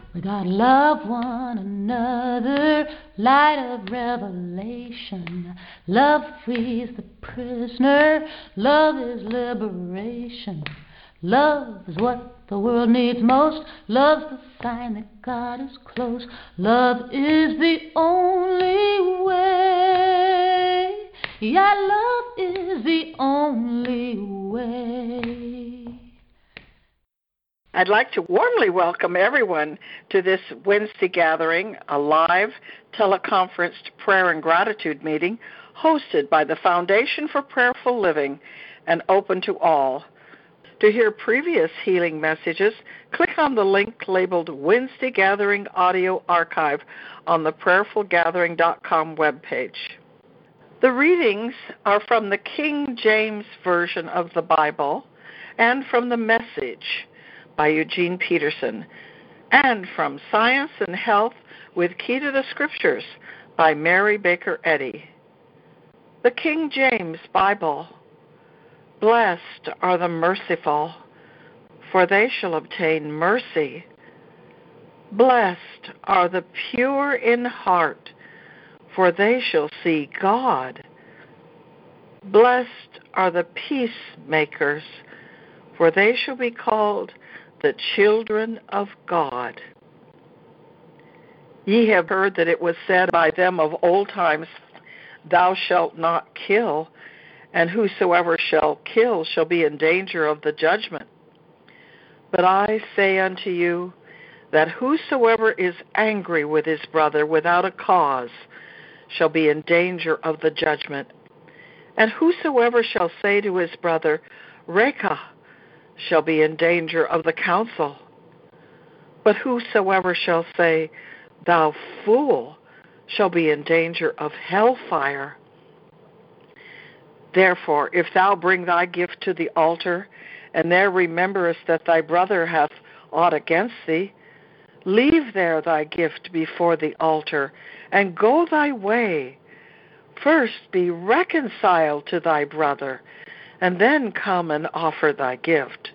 We gotta love one another, light of revelation. Love frees the prisoner, love is liberation. Love is what the world needs most, love's the sign that God is close. Love is the only way, yeah, love is the only way. I'd like to warmly welcome everyone to this Wednesday gathering, a live teleconferenced prayer and gratitude meeting hosted by the Foundation for Prayerful Living and open to all. To hear previous healing messages, click on the link labeled Wednesday Gathering Audio Archive on the prayerfulgathering.com webpage. The readings are from the King James Version of the Bible and from the Message by Eugene Peterson, and from Science and Health with Key to the Scriptures by Mary Baker Eddy. The King James Bible. Blessed are the merciful, for they shall obtain mercy. Blessed are the pure in heart, for they shall see God. Blessed are the peacemakers, for they shall be called the children of God. Ye have heard that it was said by them of old times, Thou shalt not kill, and whosoever shall kill shall be in danger of the judgment. But I say unto you, that whosoever is angry with his brother without a cause shall be in danger of the judgment. And whosoever shall say to his brother, Reka, shall be in danger of the council. But whosoever shall say, Thou fool, shall be in danger of hellfire. Therefore, if thou bring thy gift to the altar, and there rememberest that thy brother hath aught against thee, leave there thy gift before the altar, and go thy way. First be reconciled to thy brother, and then come and offer thy gift.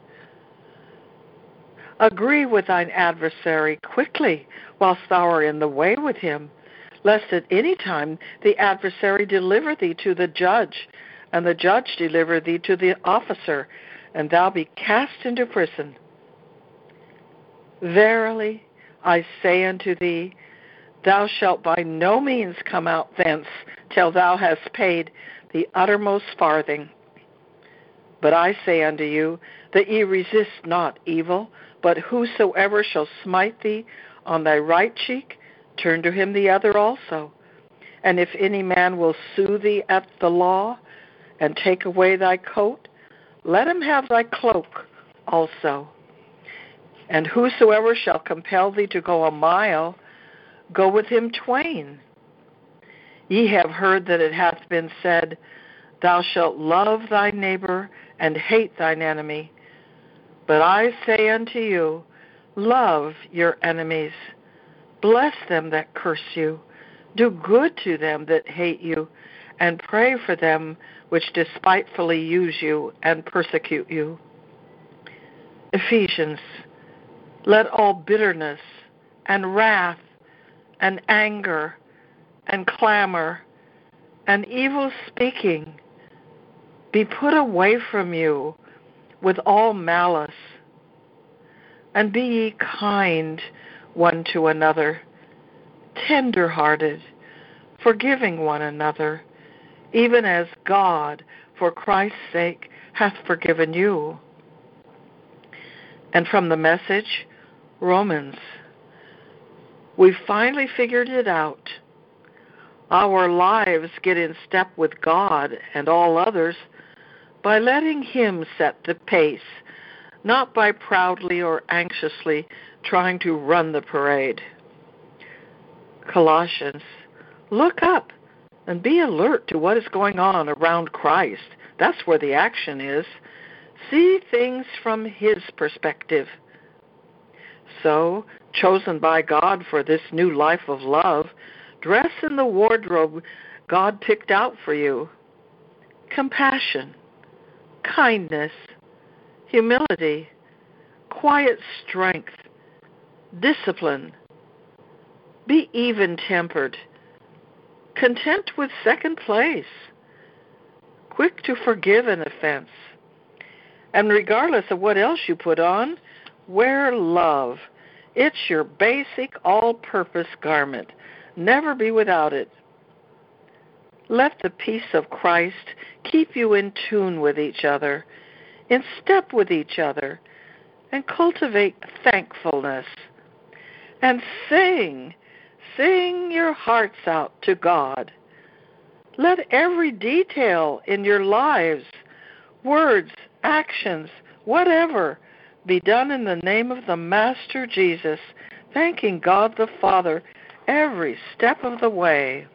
Agree with thine adversary quickly, whilst thou art in the way with him, lest at any time the adversary deliver thee to the judge, and the judge deliver thee to the officer, and thou be cast into prison. Verily, I say unto thee, thou shalt by no means come out thence till thou hast paid the uttermost farthing. But I say unto you, that ye resist not evil, but whosoever shall smite thee on thy right cheek, turn to him the other also. And if any man will sue thee at the law, and take away thy coat, let him have thy cloak also. And whosoever shall compel thee to go a mile, go with him twain. Ye have heard that it hath been said, Thou shalt love thy neighbor, and hate thine enemy. But I say unto you, love your enemies, bless them that curse you, do good to them that hate you, and pray for them which despitefully use you and persecute you. Ephesians. Let all bitterness and wrath and anger and clamor and evil speaking be put away from you with all malice. And be ye kind one to another, tender-hearted, forgiving one another, even as God, for Christ's sake, hath forgiven you. And from the Message, Romans. We've finally figured it out. Our lives get in step with God and all others by letting Him set the pace, not by proudly or anxiously trying to run the parade. Colossians. Look up and be alert to what is going on around Christ. That's where the action is. See things from His perspective. So, chosen by God for this new life of love, dress in the wardrobe God picked out for you. Compassion, kindness, humility, quiet strength, discipline. Be even-tempered, content with second place, quick to forgive an offense. And regardless of what else you put on, wear love. It's your basic all-purpose garment. Never be without it. Let the peace of Christ keep you in tune with each other, in step with each other, and cultivate thankfulness. And sing your hearts out to God. Let every detail in your lives, words, actions, whatever, be done in the name of the Master Jesus, thanking God the Father every step of the way.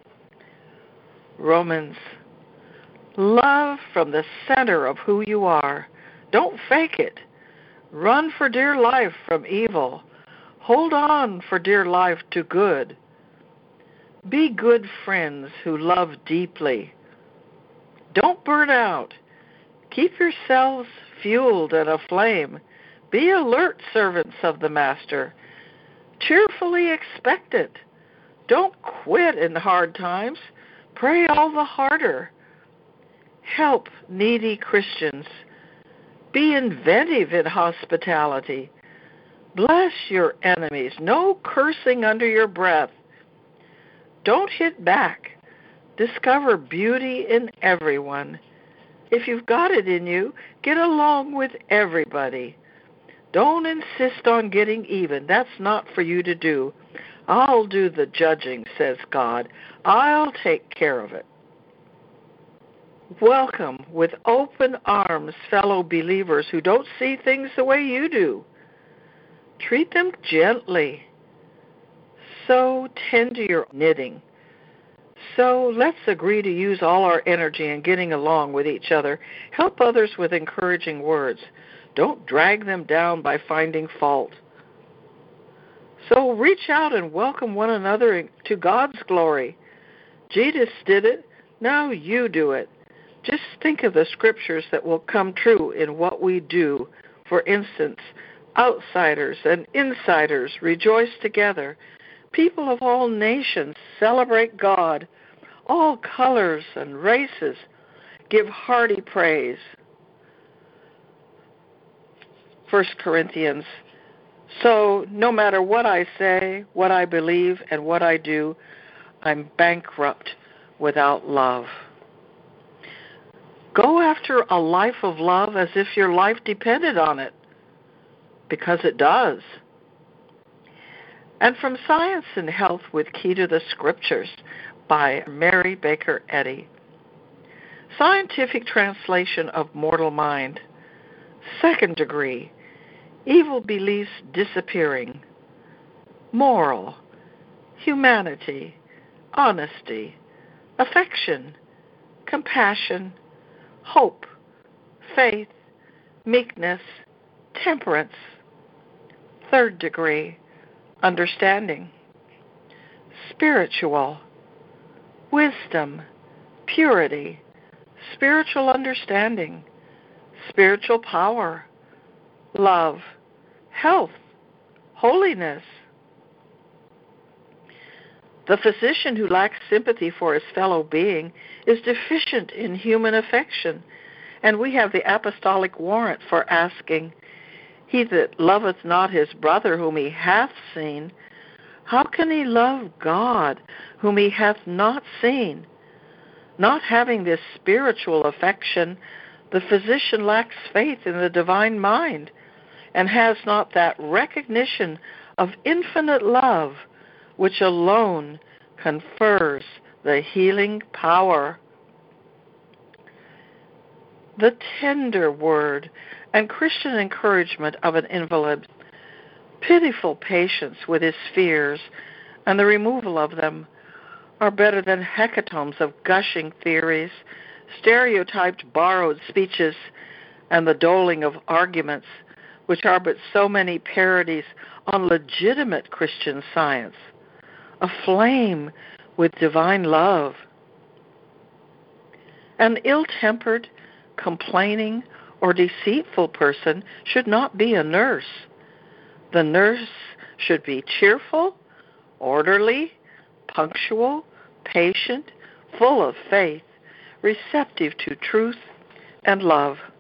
Romans, love from the center of who you are. Don't fake it. Run for dear life from evil. Hold on for dear life to good. Be good friends who love deeply. Don't burn out. Keep yourselves fueled and aflame. Be alert servants of the Master. Cheerfully expect it. Don't quit in hard times. Pray all the harder. Help needy Christians. Be inventive in hospitality. Bless your enemies. No cursing under your breath. Don't hit back. Discover beauty in everyone. If you've got it in you, get along with everybody. Don't insist on getting even. That's not for you to do. I'll do the judging, says God. I'll take care of it. Welcome with open arms fellow believers who don't see things the way you do. Treat them gently. So tend to your knitting. So let's agree to use all our energy in getting along with each other. Help others with encouraging words. Don't drag them down by finding fault. So reach out and welcome one another to God's glory. Jesus did it. Now you do it. Just think of the scriptures that will come true in what we do. For instance, outsiders and insiders rejoice together. People of all nations celebrate God. All colors and races give hearty praise. 1 Corinthians. So no matter what I say, what I believe, and what I do, I'm bankrupt without love. Go after a life of love as if your life depended on it, because it does. And from Science and Health with Key to the Scriptures by Mary Baker Eddy. Scientific translation of Mortal Mind. Second degree. Evil beliefs disappearing. Moral. Humanity. Honesty. Affection. Compassion. Hope. Faith. Meekness. Temperance. Third degree. Understanding. Spiritual. Wisdom. Purity. Spiritual understanding. Spiritual power. Love. Health. Holiness. The physician who lacks sympathy for his fellow being is deficient in human affection, and we have the apostolic warrant for asking, he that loveth not his brother whom he hath seen, how can he love God whom he hath not seen? Not having this spiritual affection, the physician lacks faith in the divine mind and has not that recognition of infinite love which alone confers the healing power. The tender word and Christian encouragement of an invalid, pitiful patience with his fears and the removal of them are better than hecatombs of gushing theories, stereotyped borrowed speeches, and the doling of arguments, which are but so many parodies on legitimate Christian science, aflame with divine love. An ill-tempered, complaining, or deceitful person should not be a nurse. The nurse should be cheerful, orderly, punctual, patient, full of faith, receptive to truth and love.